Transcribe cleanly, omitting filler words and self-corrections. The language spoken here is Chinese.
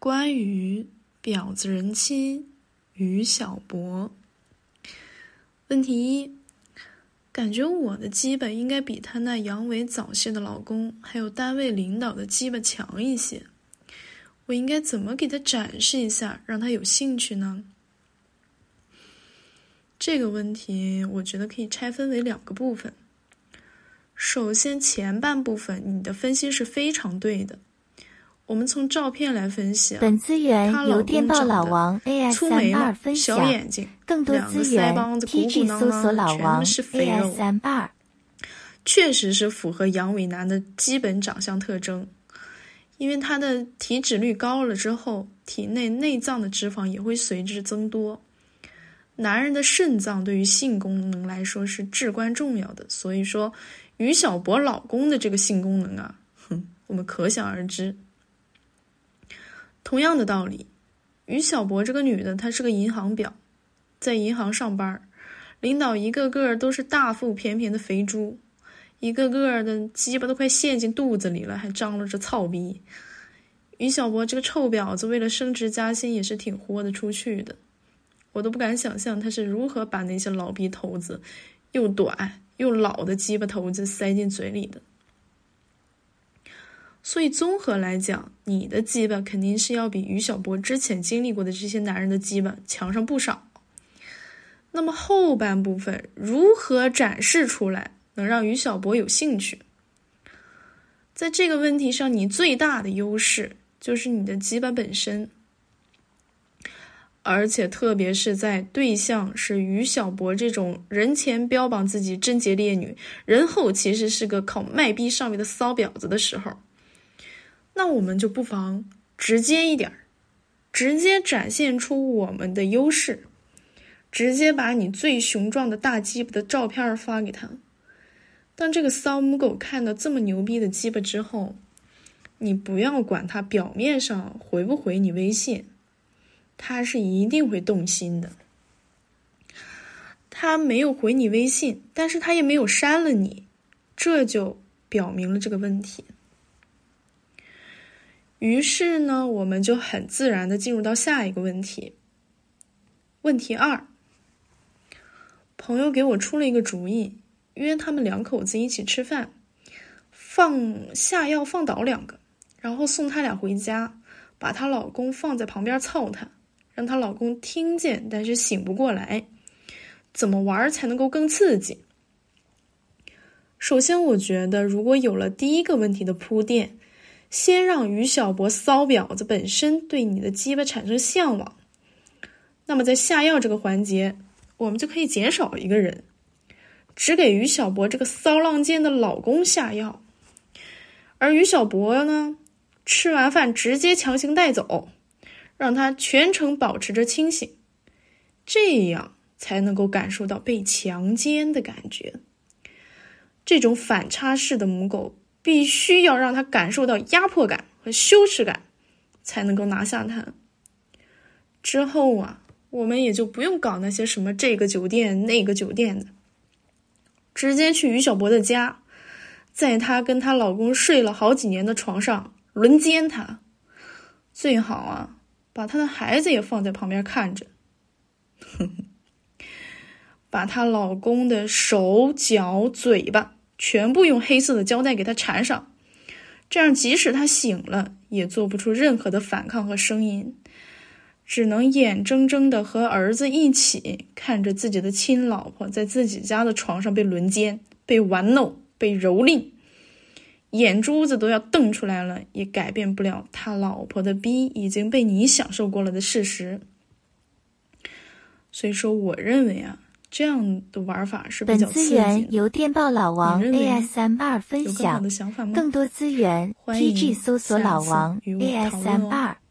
关于婊子人妻于小博。问题一，感觉我的鸡巴应该比他那阳痿早泄的老公还有单位领导的鸡巴强一些，我应该怎么给他展示一下，让他有兴趣呢？这个问题我觉得可以拆分为2个部分。首先前半部分你的分析是非常对的，我们从照片来分析本资源由电报老王 AS32 分享， 小眼睛， 更多资源 TG 搜索老王 AS32， 确实是符合阳痿男的基本长相特征。因为他的体脂率高了之后，体内内脏的脂肪也会随之增多。男人的肾脏对于性功能来说是至关重要的，所以说于小博老公的这个性功能啊，我们可想而知。同样的道理，于小博这个女的，她是个银行婊，在银行上班，领导一个个都是大腹便便的肥猪，一个个的鸡巴都快陷进肚子里了，还张罗着操逼。于小博这个臭婊子为了升职加薪也是挺豁得出去的，我都不敢想象他是如何把那些老逼头子又短又老的鸡巴头子塞进嘴里的。所以综合来讲，你的鸡巴肯定是要比于小博之前经历过的这些男人的鸡巴强上不少。那么后半部分如何展示出来能让于小博有兴趣？在这个问题上，你最大的优势就是你的鸡巴本身，而且特别是在对象是于小博这种人前标榜自己贞洁烈女，人后其实是个靠卖逼上位的骚婊子的时候，那我们就不妨直接一点，直接展现出我们的优势，直接把你最雄壮的大鸡巴的照片发给他。当这个骚母狗看到这么牛逼的鸡巴之后，你不要管他表面上回不回你微信，他是一定会动心的。他没有回你微信，但是他也没有删了你，这就表明了这个问题。于是呢，我们就很自然地进入到下一个问题。问题2，朋友给我出了一个主意，约他们2口子一起吃饭，下药放倒2个，然后送他俩回家，把她老公放在旁边操她，让她老公听见但是醒不过来，怎么玩才能够更刺激？首先我觉得如果有了第一个问题的铺垫，先让于小博骚婊子本身对你的鸡巴产生向往，那么在下药这个环节，我们就可以减少一个人，只给于小博这个骚浪贱的老公下药，而于小博呢，吃完饭直接强行带走，让他全程保持着清醒，这样才能够感受到被强奸的感觉。这种反差式的母狗必须要让他感受到压迫感和羞耻感，才能够拿下他。之后啊，我们也就不用搞那些什么这个酒店那个酒店的，直接去于小博的家，在她跟她老公睡了好几年的床上轮奸她，最好啊，把她的孩子也放在旁边看着。把她老公的手脚嘴巴全部用黑色的胶带给他缠上，这样即使他醒了也做不出任何的反抗和声音，只能眼睁睁地和儿子一起看着自己的亲老婆在自己家的床上被轮奸、被玩弄、被蹂躏，眼珠子都要瞪出来了，也改变不了他老婆的逼已经被你享受过了的事实。所以说我认为啊，这样的玩法是比较刺激的。 本资源由电报老王 AS32 分享，更多资源 TG 搜索老王 AS32。